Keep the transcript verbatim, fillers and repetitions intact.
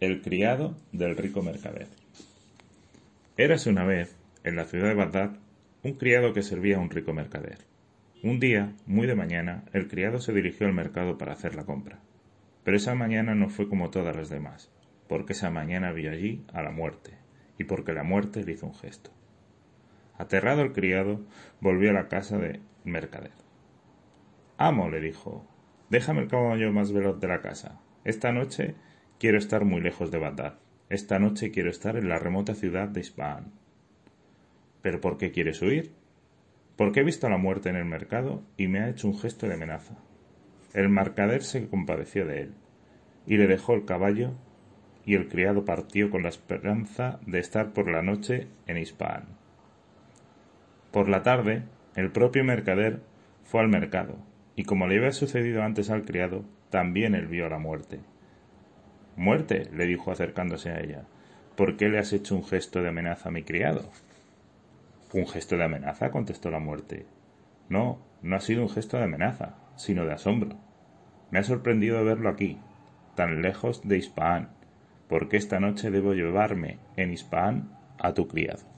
El criado del rico mercader. Érase una vez, en la ciudad de Bagdad, un criado que servía a un rico mercader. Un día, muy de mañana, el criado se dirigió al mercado para hacer la compra. Pero esa mañana no fue como todas las demás, porque esa mañana vio allí a la muerte, y porque la muerte le hizo un gesto. Aterrado el criado, volvió a la casa del mercader. «Amo», le dijo, «déjame el caballo más veloz de la casa. Esta noche quiero estar muy lejos de Bagdad. Esta noche quiero estar en la remota ciudad de Ispahan». «¿Pero por qué quieres huir?» «Porque he visto a la muerte en el mercado y me ha hecho un gesto de amenaza». El mercader se compadeció de él, y le dejó el caballo, y el criado partió con la esperanza de estar por la noche en Ispahan. Por la tarde, el propio mercader fue al mercado, y como le había sucedido antes al criado, también él vio a la muerte. «Muerte», le dijo acercándose a ella, «¿por qué le has hecho un gesto de amenaza a mi criado?» «¿Un gesto de amenaza?», contestó la muerte. «No, no ha sido un gesto de amenaza, sino de asombro. Me ha sorprendido verlo aquí, tan lejos de Ispahan, porque esta noche debo llevarme en Ispahan a tu criado».